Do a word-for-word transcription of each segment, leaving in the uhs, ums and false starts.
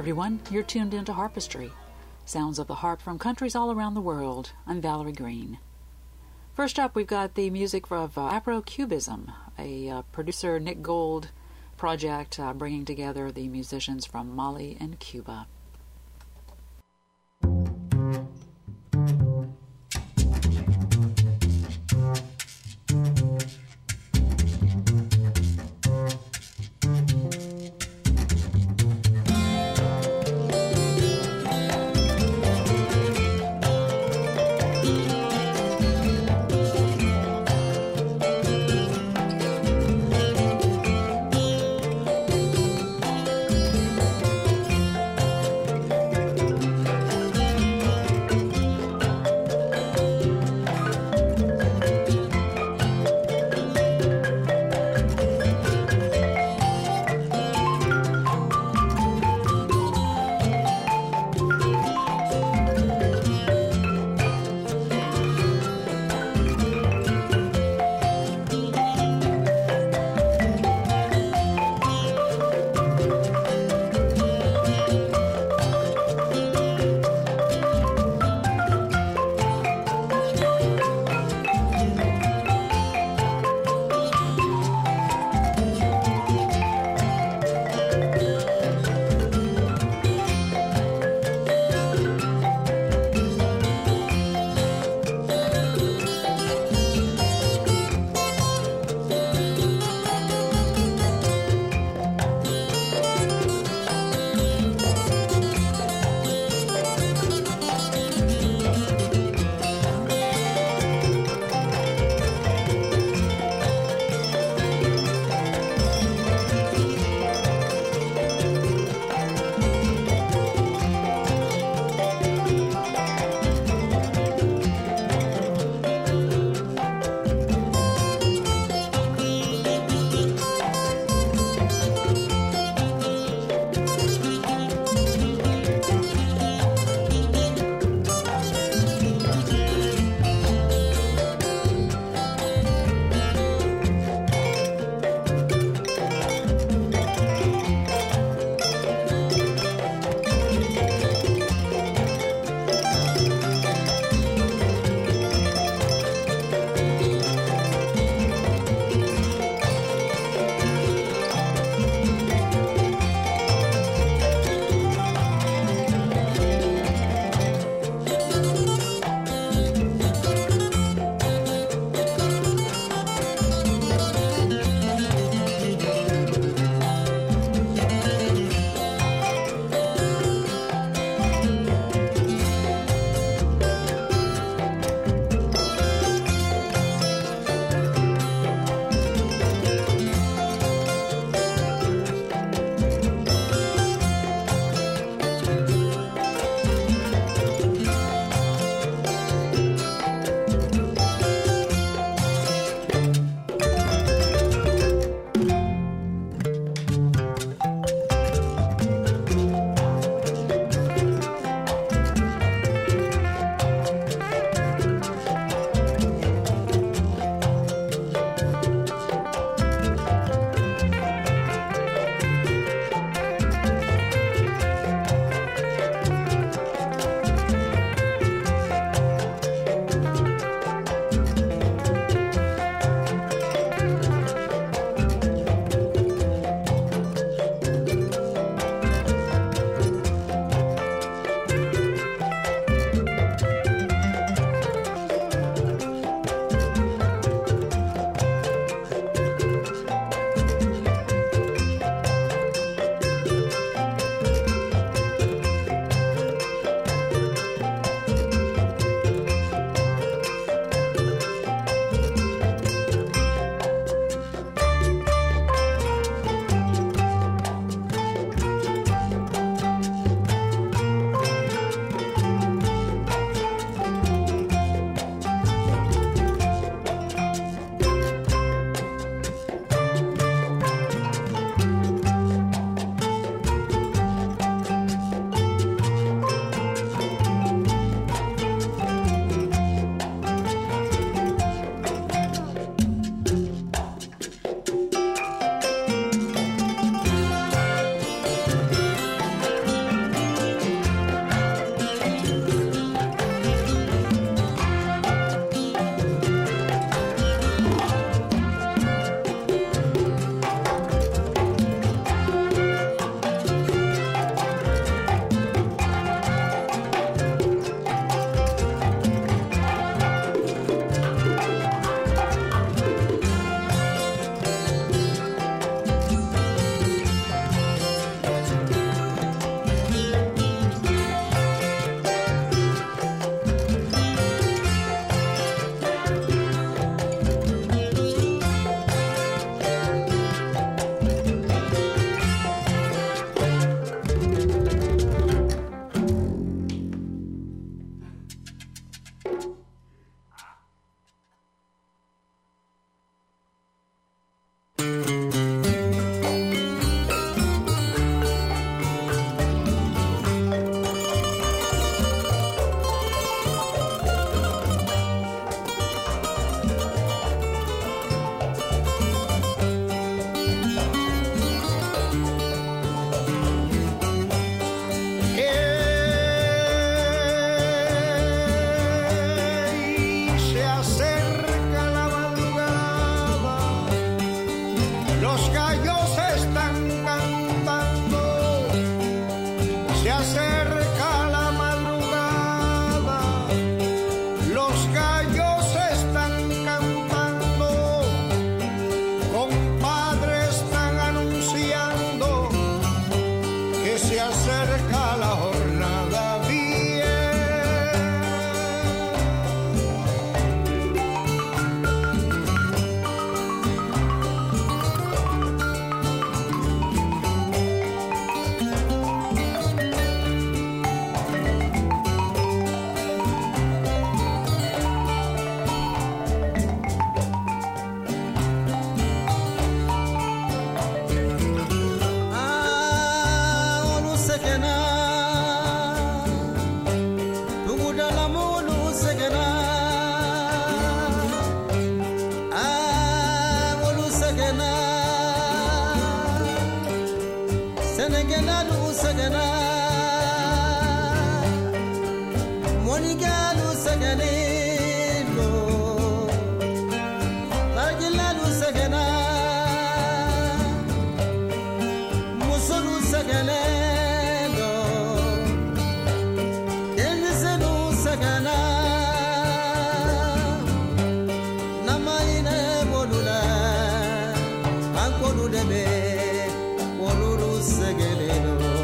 everyone, you're tuned into Harpistry, sounds of the harp from countries all around the world. I'm Valerie Green. First up, we've got the music of uh, Afro-Cubism, a uh, producer Nick Gold project uh, bringing together the musicians from Mali and Cuba. los gallos están cantando, se acerca la madrugada, los gallos están cantando, compadre, están anunciando que se acerca la jornada bien. Debe, Oluru Segeleno.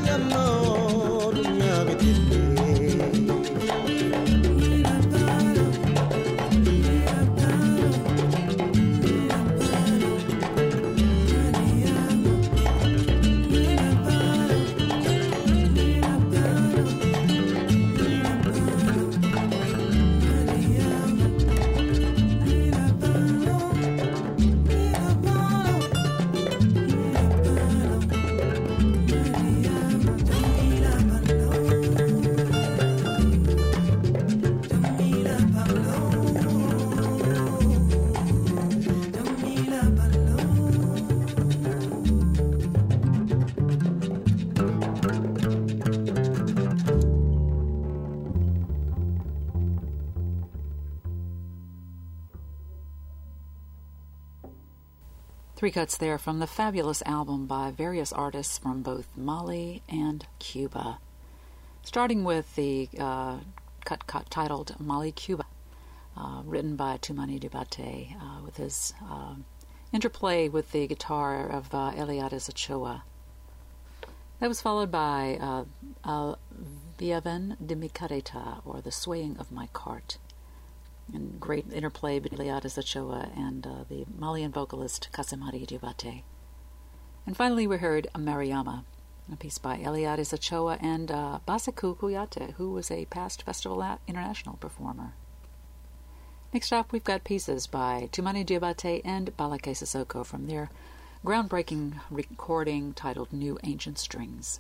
Three cuts there from the fabulous album by various artists from both Mali and Cuba. Starting with the uh, cut, cut titled Mali Cuba, uh, written by Toumani Diabaté, uh, with his uh, interplay with the guitar of uh, Eliades Ochoa. That was followed by uh, uh, Viaven de mi Carreta, or The Swaying of My Cart, and great interplay between Eliades Ochoa and uh, the Malian vocalist Kassimari Diabaté. And finally we heard Mariama, a piece by Eliades Ochoa and uh, Basekou Kouyaté, who was a past Festival International performer. Next up we've got pieces by Toumani Diabaté and Balaké Sissoko from their groundbreaking recording titled New Ancient Strings.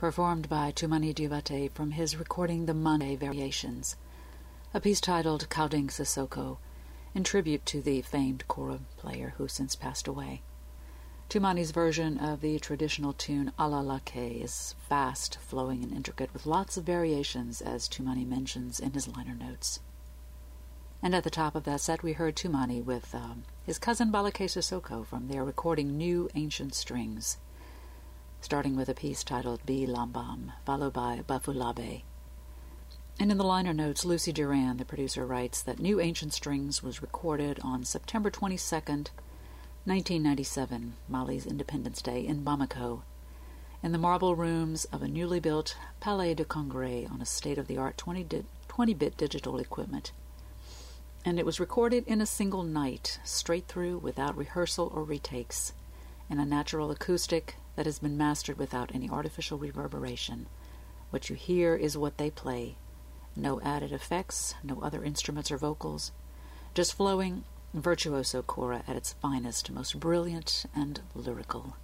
performed by Tumani Diabate from his recording The Monday Variations, a piece titled Kauding Sissoko, in tribute to the famed kora player who since passed away. Tumani's version of the traditional tune Ala Lake is fast, flowing, and intricate, with lots of variations, as Tumani mentions in his liner notes. And at the top of that set, we heard Tumani with um, his cousin Balake Sissoko from their recording New Ancient Strings, starting with a piece titled Bi Lambam, followed by Bafulabe. And in the liner notes, Lucy Duran, the producer, writes that New Ancient Strings was recorded on September twenty-second, nineteen ninety-seven, Mali's Independence Day, in Bamako, in the marble rooms of a newly built Palais de Congrès on a state-of-the-art twenty-bit digital equipment. And it was recorded in a single night, straight through, without rehearsal or retakes, in a natural acoustic that has been mastered without any artificial reverberation. What you hear is what they play. No added effects, no other instruments or vocals, just flowing virtuoso kora at its finest, most brilliant and lyrical.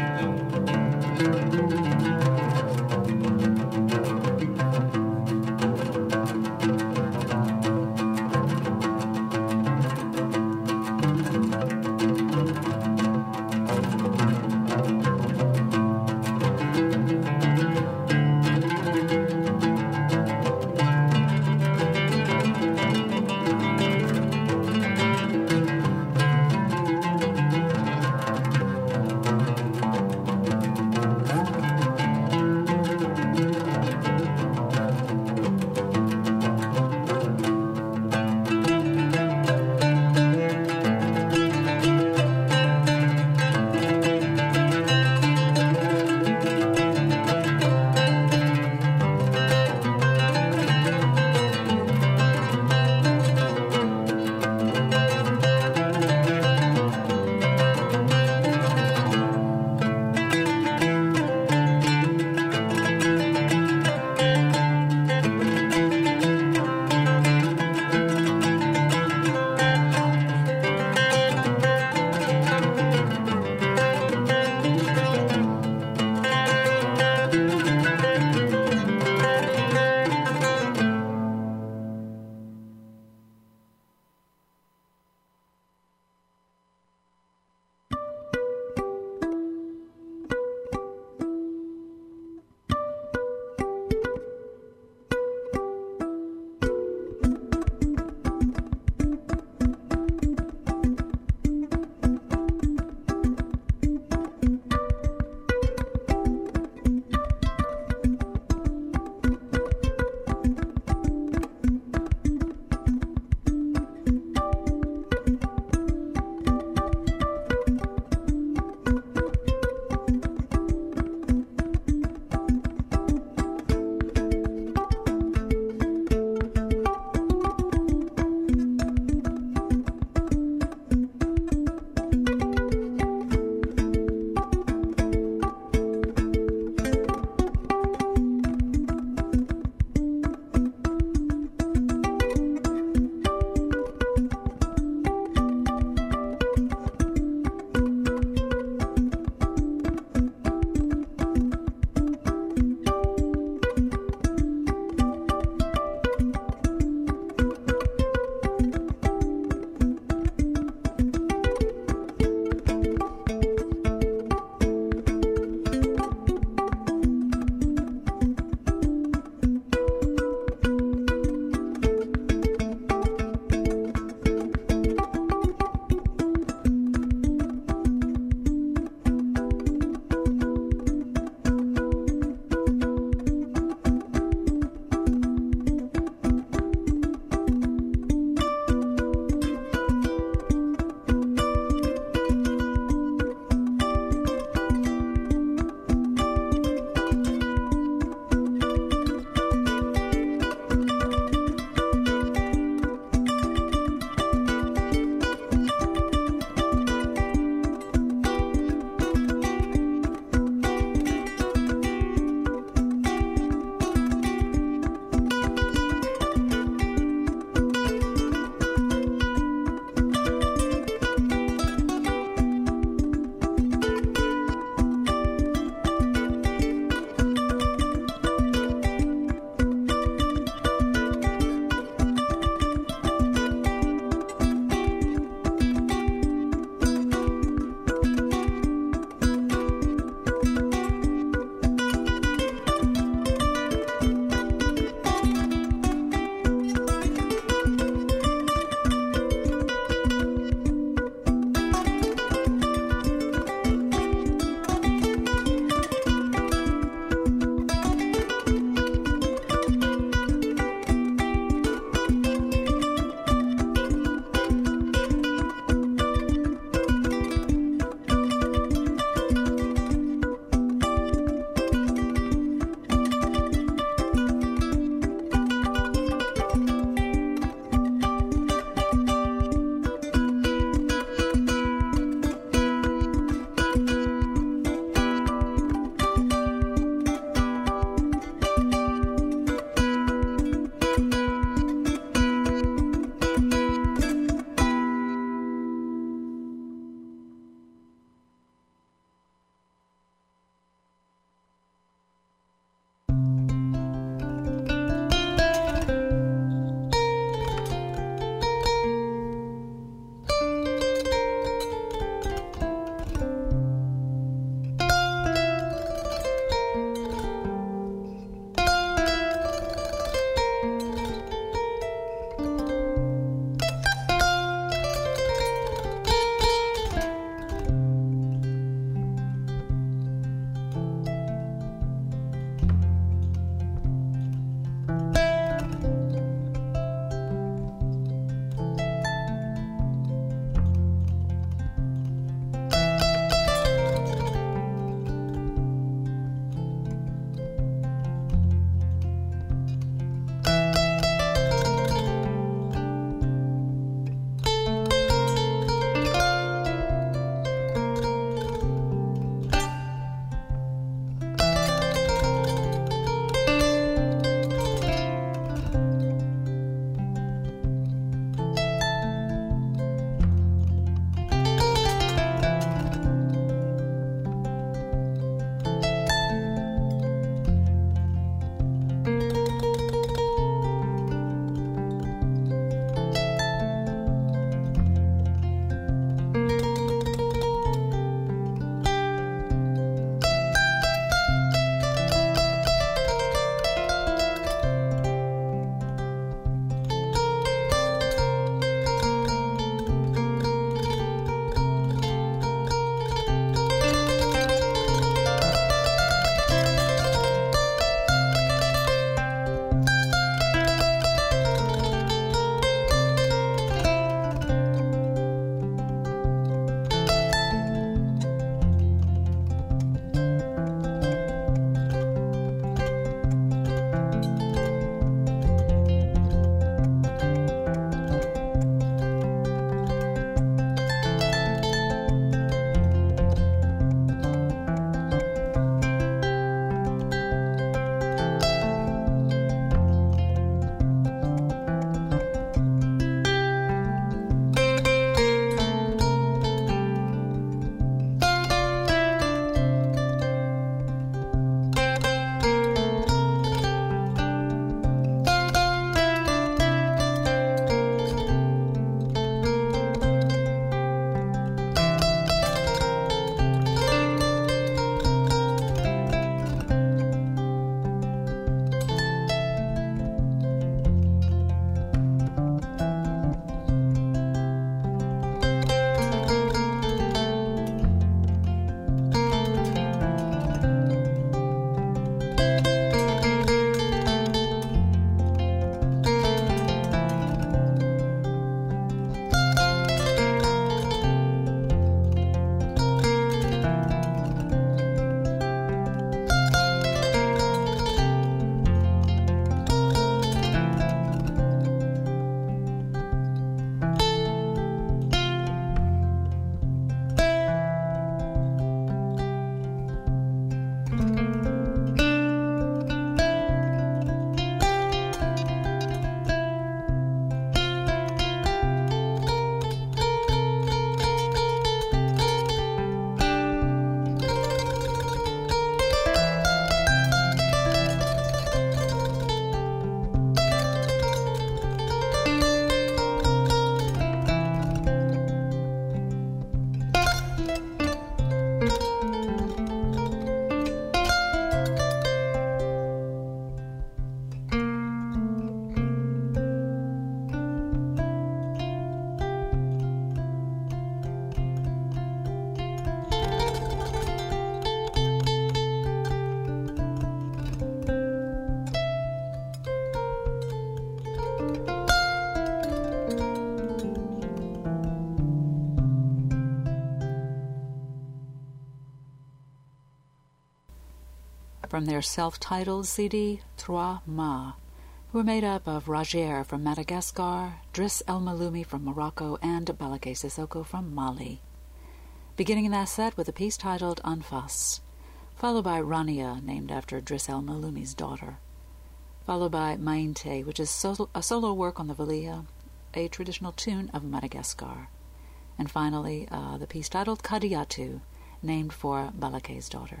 from their self-titled C D, Trois Mâts, who are made up of Roger from Madagascar, Driss El Maloumi from Morocco, and Balaké Sissoko from Mali. Beginning that set with a piece titled Anfas, followed by Rania, named after Driss El Maloumi's daughter, followed by Mainte, which is solo, a solo work on the Valia, a traditional tune of Madagascar, and finally uh, the piece titled Kadiatu, named for Balaké's daughter.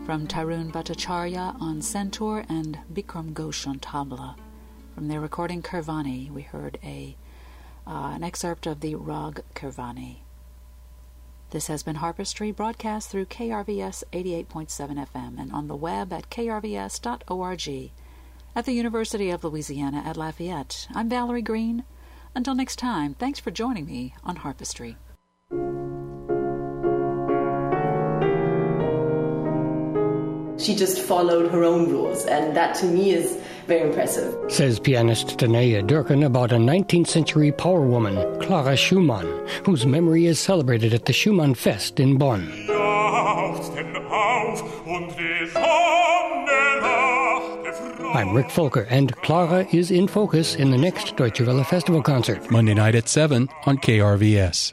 from Tarun Bhattacharya on Centaur and Bikram Ghosh on tabla. From their recording Kirvani, we heard a uh, an excerpt of the Rag Kirvani. This has been Harpistry, broadcast through K R V S eighty-eight point seven F M and on the web at k r v s dot org. At the University of Louisiana at Lafayette, I'm Valerie Green. Until next time, thanks for joining me on Harpistry. She just followed her own rules, and that to me is very impressive. Says pianist Tanaya Durkin about a nineteenth century power woman, Clara Schumann, whose memory is celebrated at the Schumann Fest in Bonn. I'm Rick Folker, and Clara is in focus in the next Deutsche Welle Festival concert. Monday night at seven on K R V S.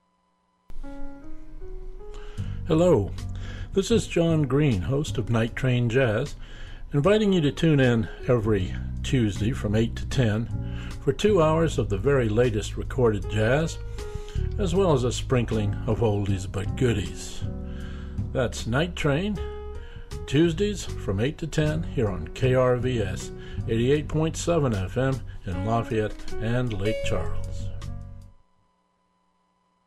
Hello, this is John Green, host of Night Train Jazz, inviting you to tune in every Tuesday from eight to ten for two hours of the very latest recorded jazz, as well as a sprinkling of oldies but goodies. That's Night Train, Tuesdays from eight to ten here on K R V S eighty-eight point seven F M in Lafayette and Lake Charles.